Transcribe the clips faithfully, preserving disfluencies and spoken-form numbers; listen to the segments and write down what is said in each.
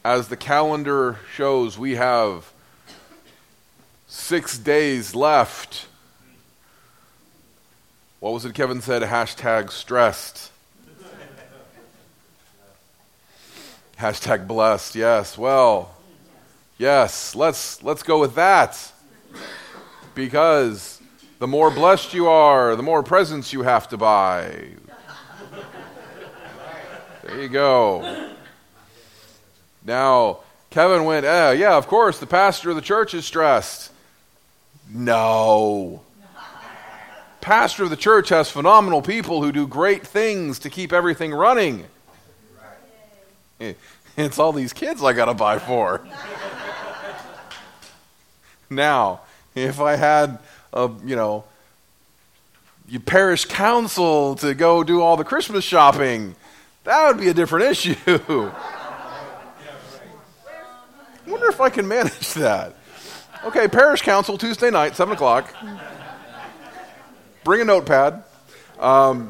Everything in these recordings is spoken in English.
as the calendar shows, we have six days left. What was it Kevin said? Hashtag stressed. Hashtag blessed. Yes. Well, yes. Let's let's go with that. Because the more blessed you are, the more presents you have to buy. There you go. Now, Kevin went, eh, yeah, of course, the pastor of the church is stressed. No. Pastor of the church has phenomenal people who do great things to keep everything running. It's all these kids I got to buy for. Now, if I had a, you know, your parish council to go do all the Christmas shopping, that would be a different issue. I wonder if I can manage that. Okay, parish council, Tuesday night, seven o'clock. Bring a notepad. Um,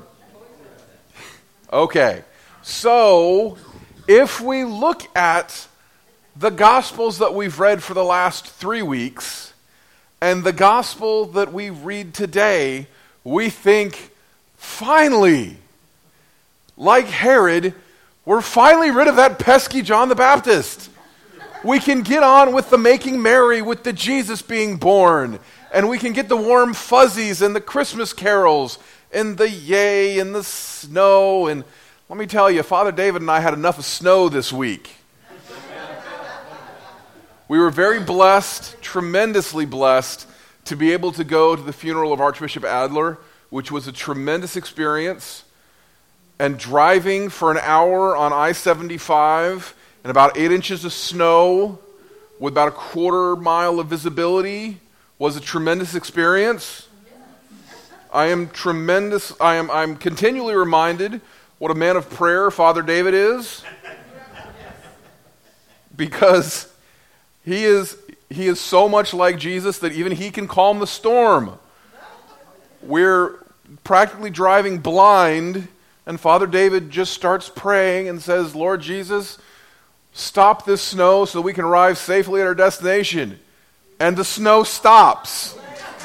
okay, so if we look at the Gospels that we've read for the last three weeks and the Gospel that we read today, we think, finally, like Herod, we're finally rid of that pesky John the Baptist. We can get on with the making merry, with the Jesus being born, and we can get the warm fuzzies and the Christmas carols and the yay and the snow. And let me tell you, Father David and I had enough of snow this week. We were very blessed, tremendously blessed, to be able to go to the funeral of Archbishop Adler, which was a tremendous experience. And driving for an hour on I seventy-five and about eight inches of snow with about a quarter mile of visibility was a tremendous experience. I am tremendous. I am. I'm continually reminded what a man of prayer Father David is, because he is he is so much like Jesus that even he can calm the storm. We're practically driving blind, and Father David just starts praying and says, "Lord Jesus, stop this snow so that we can arrive safely at our destination." And the snow stops.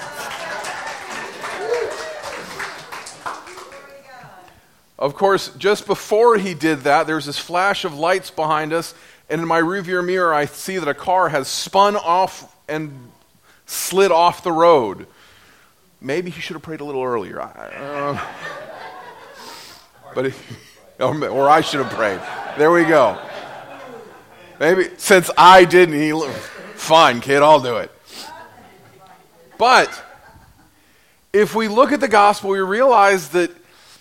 Of course, just before he did that, there's this flash of lights behind us, and in my rearview mirror, I see that a car has spun off and slid off the road. Maybe he should have prayed a little earlier. Uh, but it, or I should have prayed. There we go. Maybe since I didn't, he, fine, kid, I'll do it. But if we look at the gospel, we realize that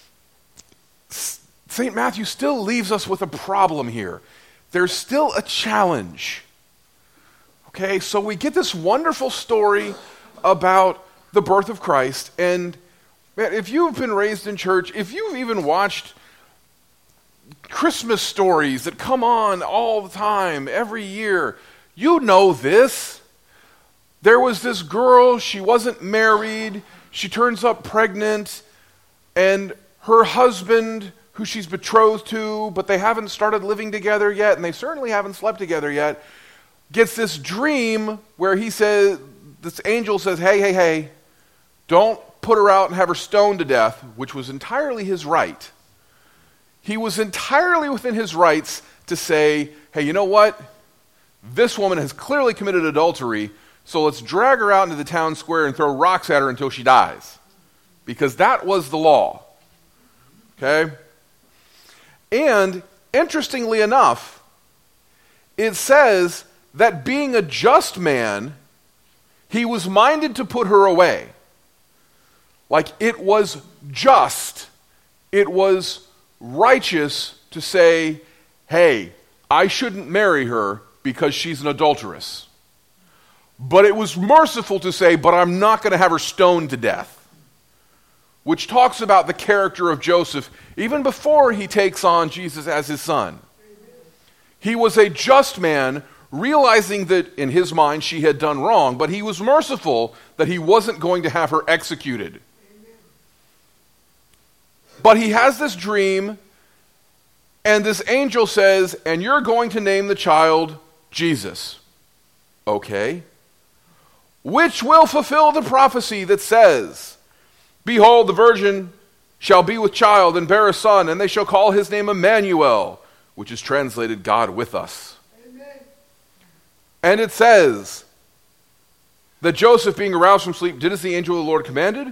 Saint Matthew still leaves us with a problem here. There's still a challenge. Okay, so we get this wonderful story about the birth of Christ, and man, if you've been raised in church, if you've even watched Christmas stories that come on all the time, every year, you know this. There was this girl, she wasn't married, she turns up pregnant, and her husband, who she's betrothed to, but they haven't started living together yet, and they certainly haven't slept together yet, gets this dream where he says, this angel says, hey, hey, hey, don't put her out and have her stoned to death, which was entirely his right. He was entirely within his rights to say, hey, you know what? This woman has clearly committed adultery, so let's drag her out into the town square and throw rocks at her until she dies. Because that was the law. Okay? And, interestingly enough, it says that being a just man, he was minded to put her away. Like it was just, it was righteous to say, hey, I shouldn't marry her because she's an adulteress. But it was merciful to say, but I'm not going to have her stoned to death. Which talks about the character of Joseph even before he takes on Jesus as his son. He was a just man, realizing that in his mind she had done wrong, but he was merciful that he wasn't going to have her executed. But he has this dream, And this angel says, and you're going to name the child Jesus. Okay. Which will fulfill the prophecy that says, behold, the virgin shall be with child and bear a son, and they shall call his name Emmanuel, which is translated God with us. Amen. And it says that Joseph, being aroused from sleep, did as the angel of the Lord commanded,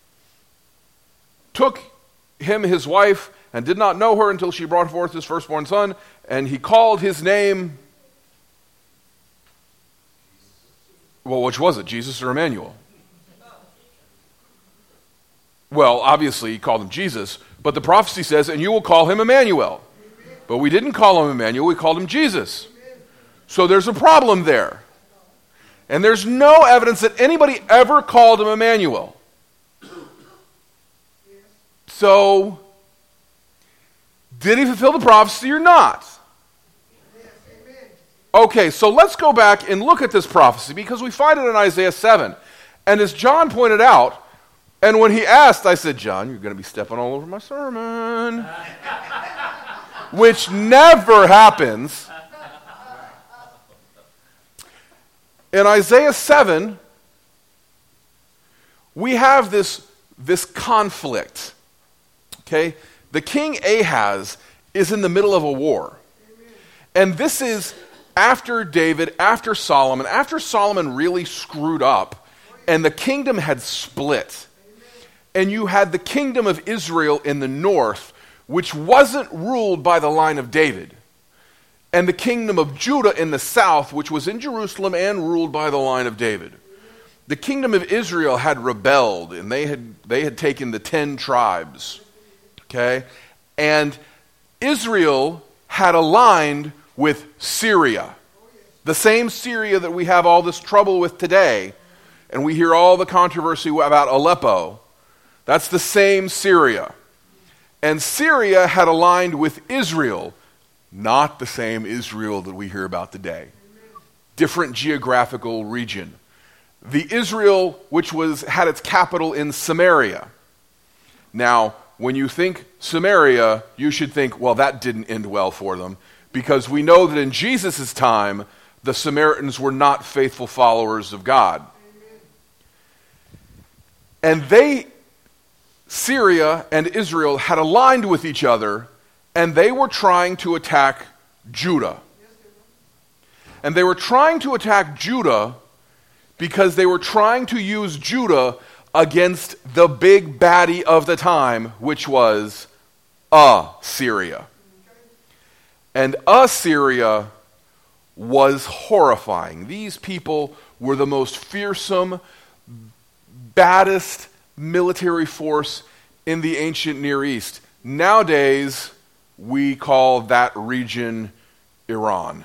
took him his wife, and did not know her until she brought forth his firstborn son, and he called his name, well, which was it, Jesus or Emmanuel? Well, obviously he called him Jesus, but the prophecy says, and you will call him Emmanuel. But we didn't call him Emmanuel, we called him Jesus. So there's a problem there. And there's no evidence that anybody ever called him Emmanuel. So, did he fulfill the prophecy or not? Okay, so let's go back and look at this prophecy, because we find it in Isaiah seven. And as John pointed out, and when he asked, I said, John, you're going to be stepping all over my sermon. Which never happens. In Isaiah seven, we have this, this conflict. Okay? The king Ahaz is in the middle of a war. And this is after David, after Solomon, after Solomon really screwed up, and the kingdom had split. And you had the kingdom of Israel in the north, which wasn't ruled by the line of David. And the kingdom of Judah in the south, which was in Jerusalem and ruled by the line of David. The kingdom of Israel had rebelled, and they had they had taken the ten tribes. Okay? And Israel had aligned with Syria. The same Syria that we have all this trouble with today. And we hear all the controversy about Aleppo. That's the same Syria. And Syria had aligned with Israel, not the same Israel that we hear about today. Different geographical region. The Israel which was had its capital in Samaria. Now, when you think Samaria, you should think, well, that didn't end well for them, because we know that in Jesus' time, the Samaritans were not faithful followers of God. And they, Syria and Israel, had aligned with each other, and they were trying to attack Judah. And they were trying to attack Judah because they were trying to use Judah against the big baddie of the time, which was Assyria. And Assyria was horrifying. These people were the most fearsome, baddest military force in the ancient Near East. Nowadays, we call that region Iran.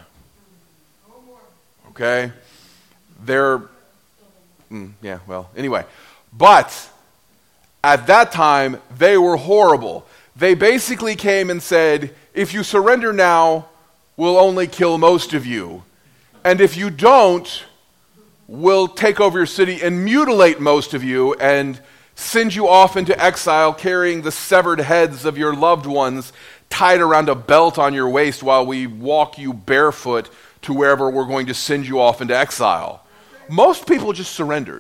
Okay? They're, mm, yeah, well, anyway. But at that time, they were horrible. They basically came and said, if you surrender now, we'll only kill most of you. And if you don't, we'll take over your city and mutilate most of you and send you off into exile carrying the severed heads of your loved ones tied around a belt on your waist while we walk you barefoot to wherever we're going to send you off into exile. Most people just surrendered.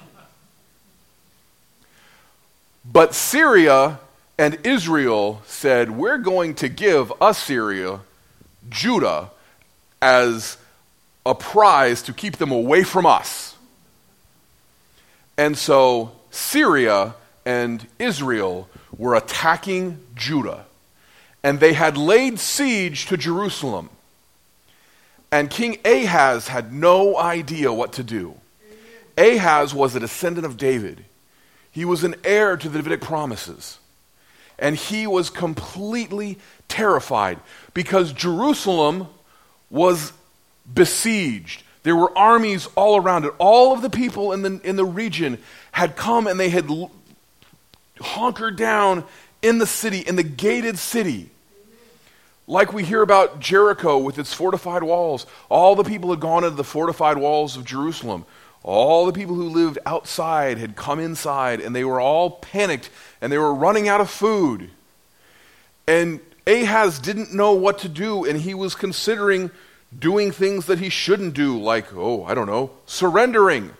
But Syria and Israel said, we're going to give Assyria, Judah, as a prize to keep them away from us. And so Syria and Israel were attacking Judah. And they had laid siege to Jerusalem. And King Ahaz had no idea what to do. Ahaz was a descendant of David. He was an heir to the Davidic promises. And he was completely terrified because Jerusalem was besieged. There were armies all around it. All of the people in the, in the region had come and they had l- hunkered down in the city, in the gated city. Like we hear about Jericho with its fortified walls. All the people had gone into the fortified walls of Jerusalem. All the people who lived outside had come inside, and they were all panicked, and they were running out of food. And Ahaz didn't know what to do, and he was considering doing things that he shouldn't do, like, oh, I don't know, surrendering.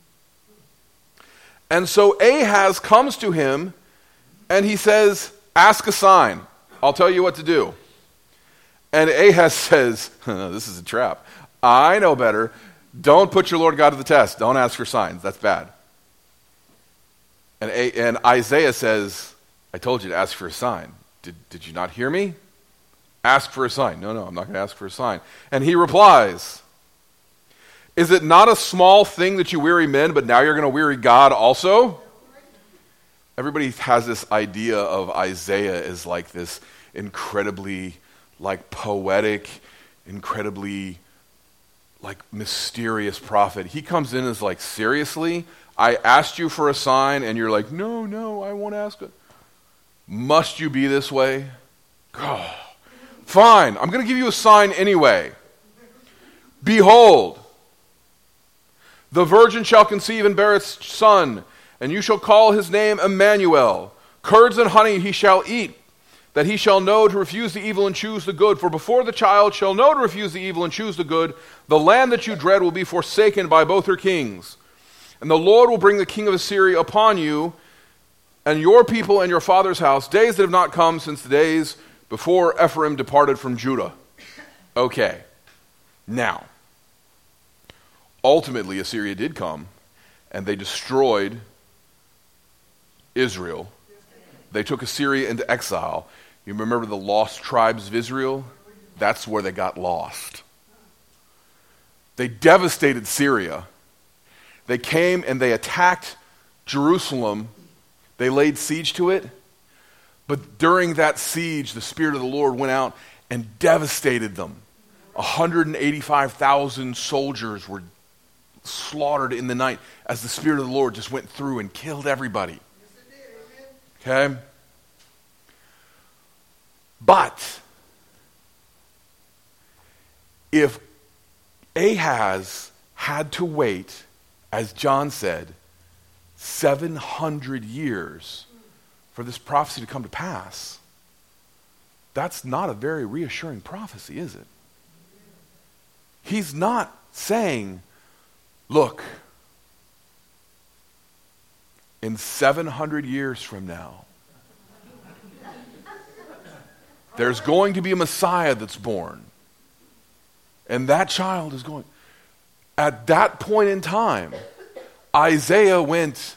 And so Ahaz comes to him, and he says, ask a sign. I'll tell you what to do. And Ahaz says, this is a trap. I know better. Don't put your Lord God to the test. Don't ask for signs. That's bad. And, A- and Isaiah says, I told you to ask for a sign. Did, did you not hear me? Ask for a sign. No, no, I'm not going to ask for a sign. And he replies, is it not a small thing that you weary men, but now you're going to weary God also? Everybody has this idea of Isaiah as like this incredibly like poetic, incredibly like mysterious prophet. He comes in as like, seriously? I asked you for a sign and you're like, no, no, I won't ask it. Must you be this way? Oh, fine, I'm going to give you a sign anyway. Behold, the virgin shall conceive and bear a son, and you shall call his name Emmanuel. Curds and honey he shall eat, that he shall know to refuse the evil and choose the good. For before the child shall know to refuse the evil and choose the good, the land that you dread will be forsaken by both her kings. And the Lord will bring the king of Assyria upon you, and your people and your father's house, days that have not come since the days before Ephraim departed from Judah. Okay. Now, ultimately Assyria did come, and they destroyed Israel. They took Assyria into exile. You remember the lost tribes of Israel? That's where they got lost. They devastated Syria. They came and they attacked Jerusalem. They laid siege to it. But during that siege, the Spirit of the Lord went out and devastated them. one hundred eighty-five thousand soldiers were slaughtered in the night as the Spirit of the Lord just went through and killed everybody. Okay? But if Ahaz had to wait, as John said, seven hundred years for this prophecy to come to pass, that's not a very reassuring prophecy, is it? He's not saying, look, in seven hundred years from now, there's going to be a Messiah that's born. And that child is going. At that point in time, Isaiah went,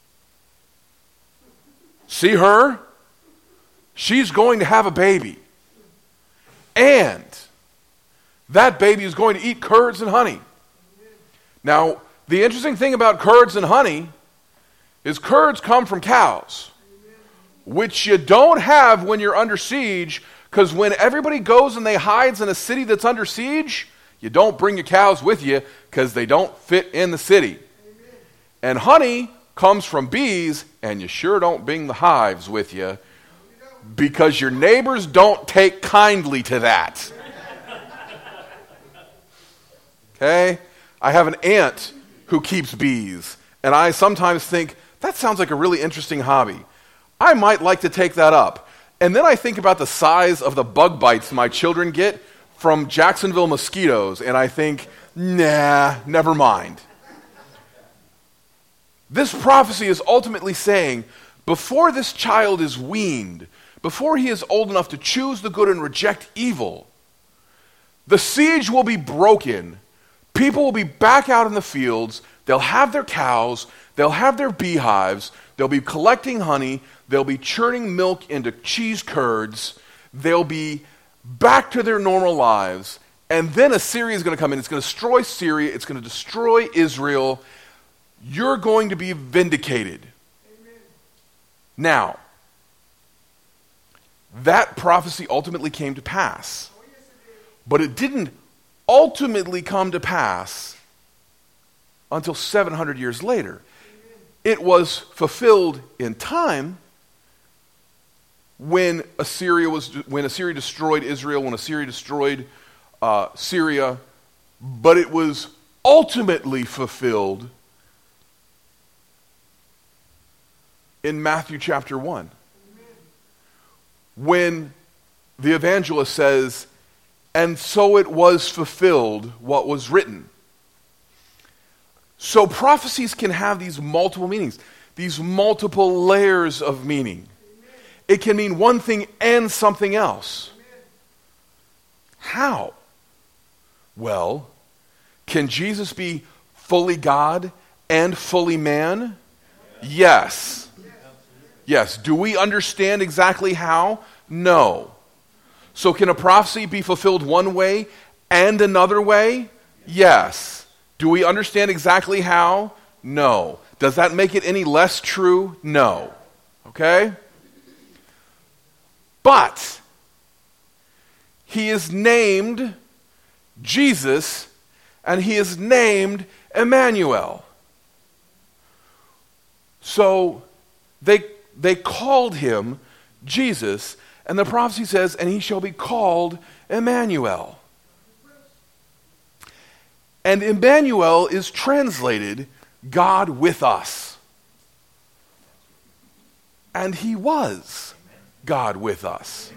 see her? She's going to have a baby. And that baby is going to eat curds and honey. Now, the interesting thing about curds and honey is curds come from cows, which you don't have when you're under siege, because when everybody goes and they hides in a city that's under siege, you don't bring your cows with you because they don't fit in the city. Amen. And honey comes from bees, and you sure don't bring the hives with you because your neighbors don't take kindly to that. Okay? I have an aunt who keeps bees, and I sometimes think, that sounds like a really interesting hobby. I might like to take that up. And then I think about the size of the bug bites my children get from Jacksonville mosquitoes, and I think, nah, never mind. This prophecy is ultimately saying, before this child is weaned, before he is old enough to choose the good and reject evil, the siege will be broken. People will be back out in the fields. They'll have their cows. They'll have their beehives. They'll be collecting honey. They'll be churning milk into cheese curds. They'll be back to their normal lives. And then Assyria is going to come in. It's going to destroy Syria. It's going to destroy Israel. You're going to be vindicated. Amen. Now, that prophecy ultimately came to pass. Oh, yes, it did. But it didn't ultimately come to pass until seven hundred years later. Amen. It was fulfilled in time when Assyria was when Assyria destroyed Israel, when Assyria destroyed uh, Syria, but it was ultimately fulfilled in Matthew chapter one. Amen. When the evangelist says, and so it was fulfilled what was written. So prophecies can have these multiple meanings, these multiple layers of meaning. It can mean one thing and something else. How? Well, can Jesus be fully God and fully man? Yes. Yes. Do we understand exactly how? No. So can a prophecy be fulfilled one way and another way? Yes. Do we understand exactly how? No. Does that make it any less true? No. Okay? But he is named Jesus and he is named Emmanuel. So they they called him Jesus, and the prophecy says, and he shall be called Emmanuel. And Emmanuel is translated God with us. And he was God with us.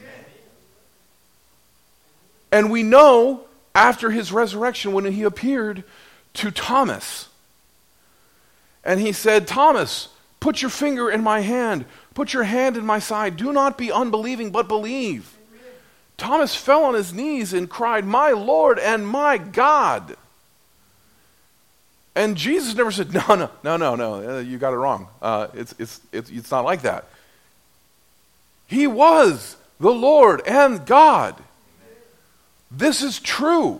And we know after his resurrection when he appeared to Thomas, and he said, Thomas, put your finger in my hand, put your hand in my side. Do not be unbelieving, but believe. Amen. Thomas fell on his knees and cried, my Lord and my God. And Jesus never said, no, no, no, no, no, you got it wrong. Uh, it's, it's, it's, it's not like that. He was the Lord and God. This is true.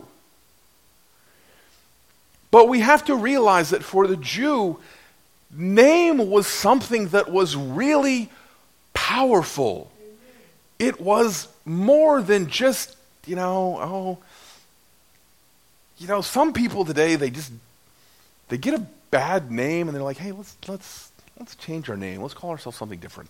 But we have to realize that for the Jew, name was something that was really powerful. It was more than just, you know, oh, you know, some people today, they just, they get a bad name and they're like, hey, let's, let's, let's change our name. Let's call ourselves something different.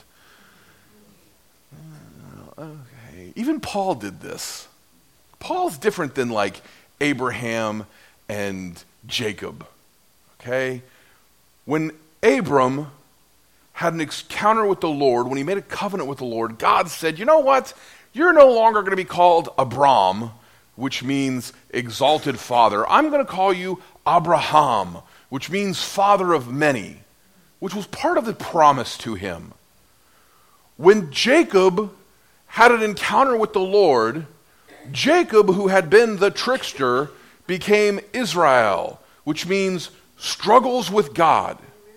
Uh, okay. Even Paul did this. Paul's different than like Abraham and Jacob. Okay? When Abram had an encounter with the Lord, when he made a covenant with the Lord, God said, you know what? You're no longer going to be called Abram, which means exalted father. I'm going to call you Abraham, which means father of many, which was part of the promise to him. When Jacob had an encounter with the Lord, Jacob, who had been the trickster, became Israel, which means struggles with God.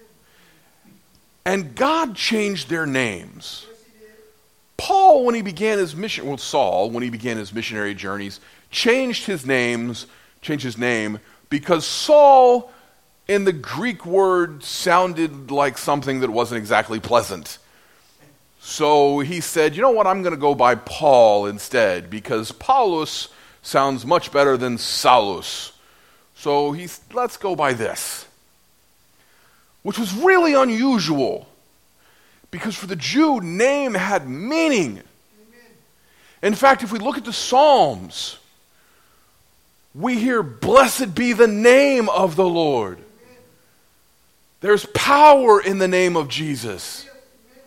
And God changed their names. Paul, when he began his mission, well, Saul, when he began his missionary journeys, changed his names, changed his name, because Saul, in the Greek word, sounded like something that wasn't exactly pleasant. So he said, you know what, I'm going to go by Paul instead, because Paulus sounds much better than Saulus. So he's, let's go by this. Which was really unusual, because for the Jew, name had meaning. Amen. In fact, if we look at the Psalms, we hear, blessed be the name of the Lord. Amen. There's power in the name of Jesus. Amen.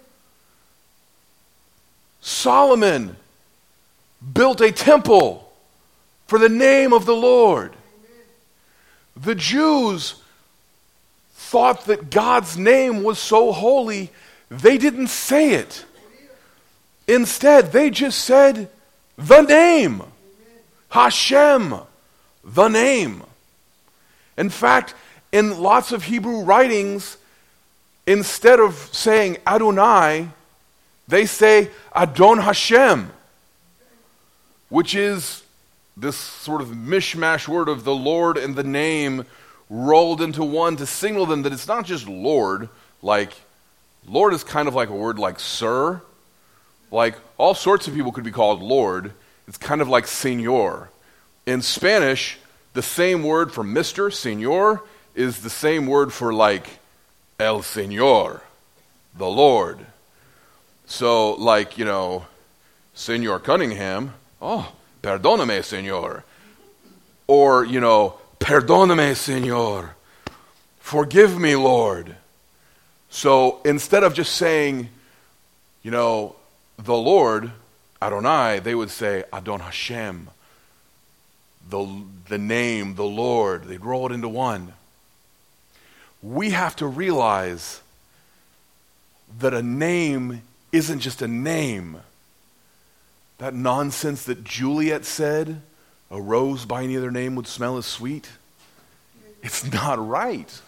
Solomon built a temple for the name of the Lord. Amen. The Jews thought that God's name was so holy, they didn't say it. Instead, they just said, the name. Hashem, the name. In fact, in lots of Hebrew writings, instead of saying Adonai, they say Adon Hashem, which is this sort of mishmash word of the Lord and the name rolled into one to signal them that it's not just Lord. Like, Lord is kind of like a word like sir. Like, all sorts of people could be called Lord. It's kind of like Señor. In Spanish, the same word for Mister, Señor, is the same word for like El Señor, the Lord. So, like, you know, Señor Cunningham, oh, perdóname, Señor. Or, you know, perdóname, Señor. Forgive me, Lord. So instead of just saying, you know, the Lord, Adonai, they would say Adon Hashem, the, the name, the Lord. They'd roll it into one. We have to realize that a name isn't just a name. That nonsense that Juliet said, a rose by any other name would smell as sweet, it's not right.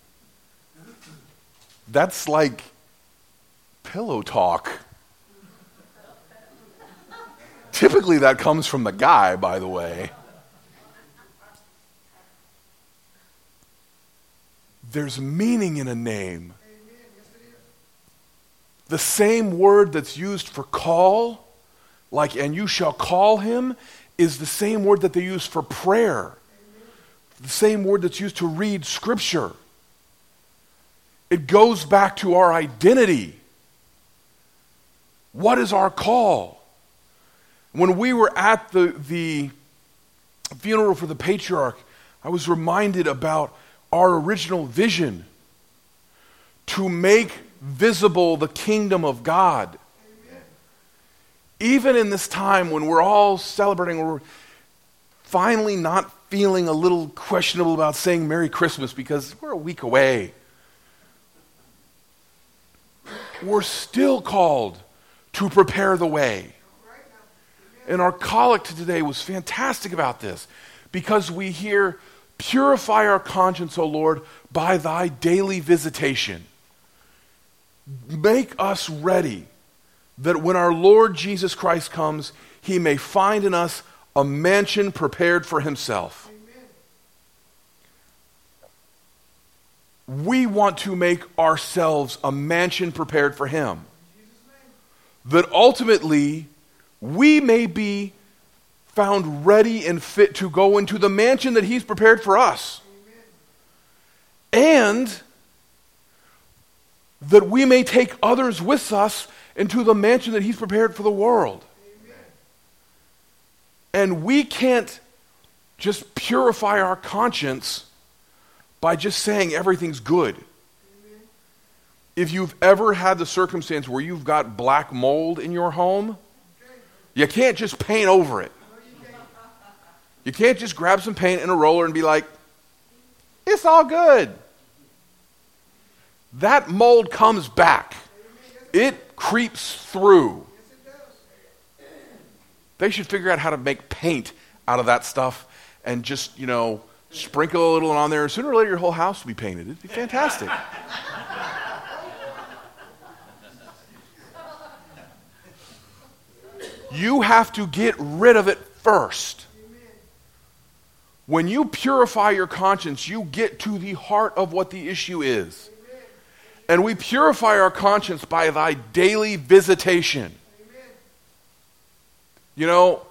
That's like pillow talk. Typically that comes from the guy, by the way. There's meaning in a name. The same word that's used for call, like, and you shall call him, is the same word that they use for prayer. The same word that's used to read Scripture. It goes back to our identity. What is our call? When we were at the, the funeral for the patriarch, I was reminded about our original vision to make visible the kingdom of God. Amen. Even in this time when we're all celebrating, we're finally not feeling a little questionable about saying Merry Christmas because we're a week away. We're still called to prepare the way. And our collect today was fantastic about this because we hear, purify our conscience, O Lord, by thy daily visitation. Make us ready that when our Lord Jesus Christ comes, he may find in us a mansion prepared for himself. Amen. We want to make ourselves a mansion prepared for him. That ultimately we may be found ready and fit to go into the mansion that he's prepared for us. Amen. And that we may take others with us into the mansion that he's prepared for the world. Amen. And we can't just purify our conscience by just saying everything's good. Amen. If you've ever had the circumstance where you've got black mold in your home, you can't just paint over it. You can't just grab some paint and a roller and be like, it's all good. That mold comes back. It creeps through. They should figure out how to make paint out of that stuff and just, you know, sprinkle a little on there. Sooner or later, your whole house will be painted. It'd be fantastic. You have to get rid of it first. When you purify your conscience, you get to the heart of what the issue is. And we purify our conscience by thy daily visitation. You know,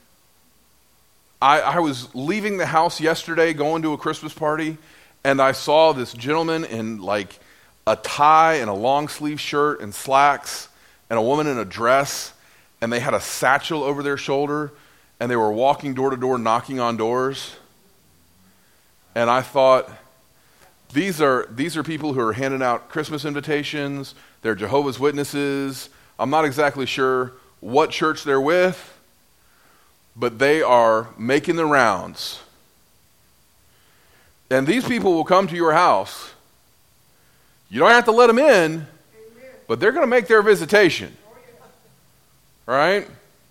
I, I was leaving the house yesterday, going to a Christmas party, and I saw this gentleman in like a tie and a long sleeve shirt and slacks, and a woman in a dress, and they had a satchel over their shoulder, and they were walking door to door, knocking on doors. And I thought, these are these are people who are handing out Christmas invitations. They're Jehovah's Witnesses. I'm not exactly sure what church they're with, but they are making the rounds. And these people will come to your house. You don't have to let them in, but they're going to make their visitation. Right?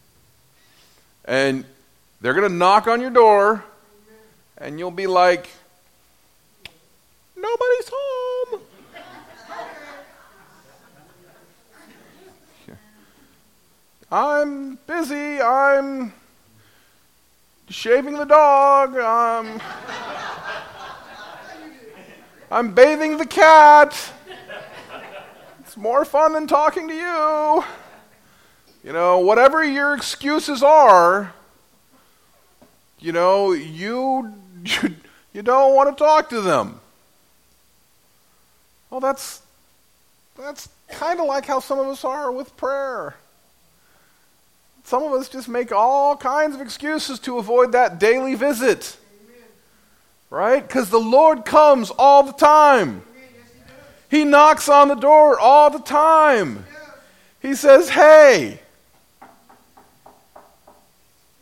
And they're going to knock on your door, and you'll be like, nobody's home. I'm busy. I'm shaving the dog. I'm, I'm bathing the cat. It's more fun than talking to you. You know, whatever your excuses are, you know, you, you, you don't want to talk to them. Well, that's, that's kind of like how some of us are with prayer. Some of us just make all kinds of excuses to avoid that daily visit. Amen. Right? Because the Lord comes all the time. Amen. Yes, he, he knocks on the door all the time. Yes. He says, hey,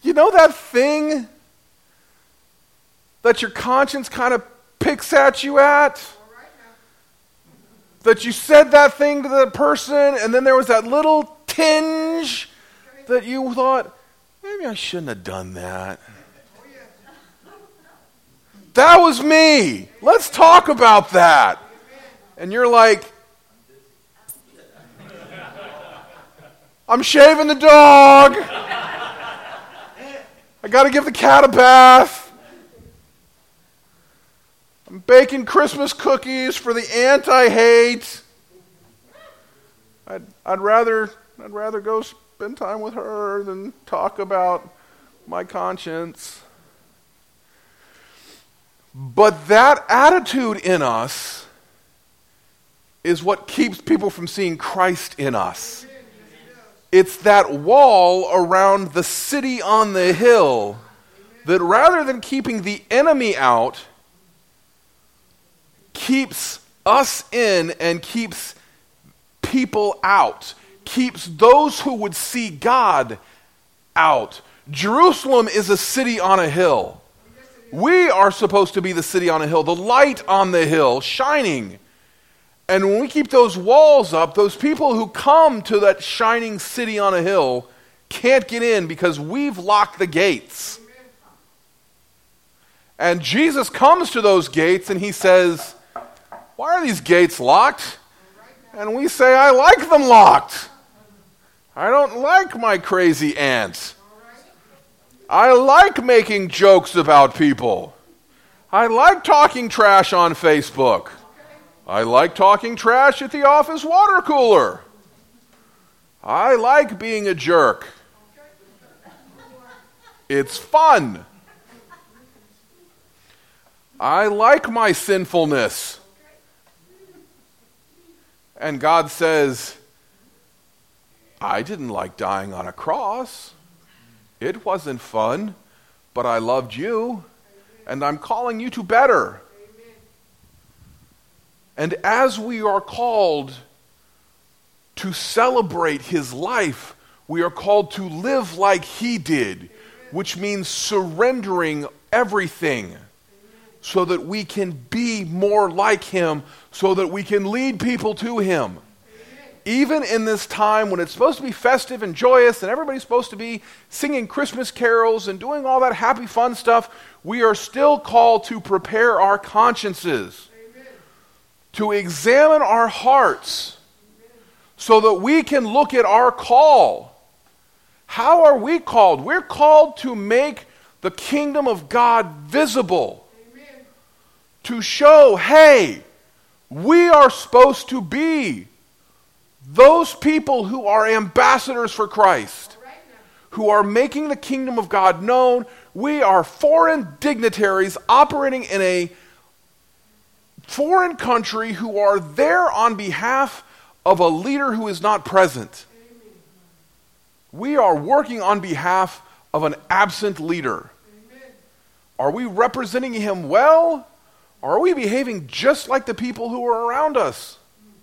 You know that thing that your conscience kind of picks at you at? That you said that thing to the person, and then there was that little tinge that you thought, maybe I shouldn't have done that. That was me. Let's talk about that. And you're like, I'm shaving the dog. I got to give the cat a bath. I'm baking Christmas cookies for the aunt I hate. I'd, I'd rather I'd rather go spend time with her than talk about my conscience. But that attitude in us is what keeps people from seeing Christ in us. It's that wall around the city on the hill that rather than keeping the enemy out, keeps us in and keeps people out, keeps those who would see God out. Jerusalem is a city on a hill. We are supposed to be the city on a hill, the light on the hill, shining. And when we keep those walls up, those people who come to that shining city on a hill can't get in because we've locked the gates. And Jesus comes to those gates and he says, why are these gates locked? And we say, I like them locked. I don't like my crazy aunt. I like making jokes about people. I like talking trash on Facebook. I like talking trash at the office water cooler. I like being a jerk. It's fun. I like my sinfulness. And God says, I didn't like dying on a cross. It wasn't fun, but I loved you, and I'm calling you to better. And as we are called to celebrate his life, we are called to live like he did, which means surrendering everything so that we can be more like him, so that we can lead people to him. Even in this time when it's supposed to be festive and joyous and everybody's supposed to be singing Christmas carols and doing all that happy fun stuff, we are still called to prepare our consciences, Amen. To examine our hearts, Amen. So that we can look at our call. How are we called? We're called to make the kingdom of God visible, Amen. To show, hey, we are supposed to be those people who are ambassadors for Christ, who are making the kingdom of God known. We are foreign dignitaries operating in a foreign country who are there on behalf of a leader who is not present. We are working on behalf of an absent leader. Are we representing him well? Or are we behaving just like the people who are around us?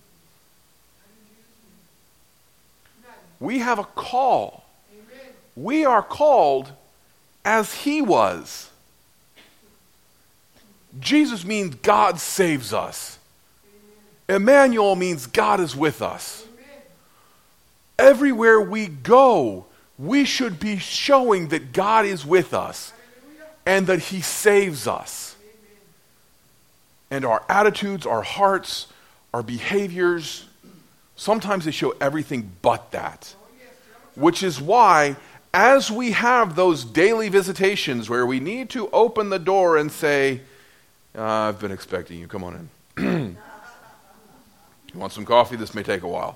We have a call. Amen. We are called as he was. Jesus means God saves us. Amen. Emmanuel means God is with us. Amen. Everywhere we go, we should be showing that God is with us and that he saves us. Amen. And our attitudes, our hearts, our behaviors, sometimes they show everything but that. Which is why, as we have those daily visitations where we need to open the door and say, uh, I've been expecting you, come on in. You want some coffee? This may take a while.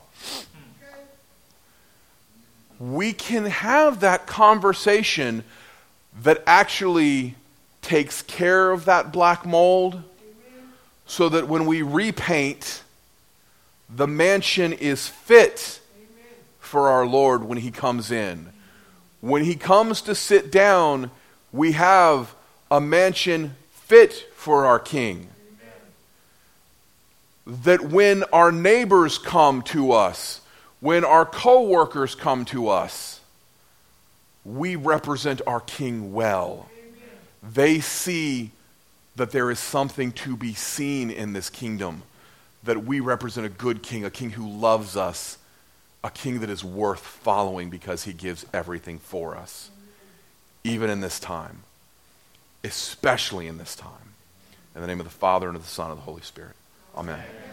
We can have that conversation that actually takes care of that black mold so that when we repaint, the mansion is fit for our Lord when he comes in. When he comes to sit down, we have a mansion fit for our King. That when our neighbors come to us, when our co-workers come to us, we represent our King well. They see that there is something to be seen in this kingdom, that we represent a good king, a king who loves us, a king that is worth following because he gives everything for us, even in this time, especially in this time. In the name of the Father, and of the Son, and of the Holy Spirit. Amen.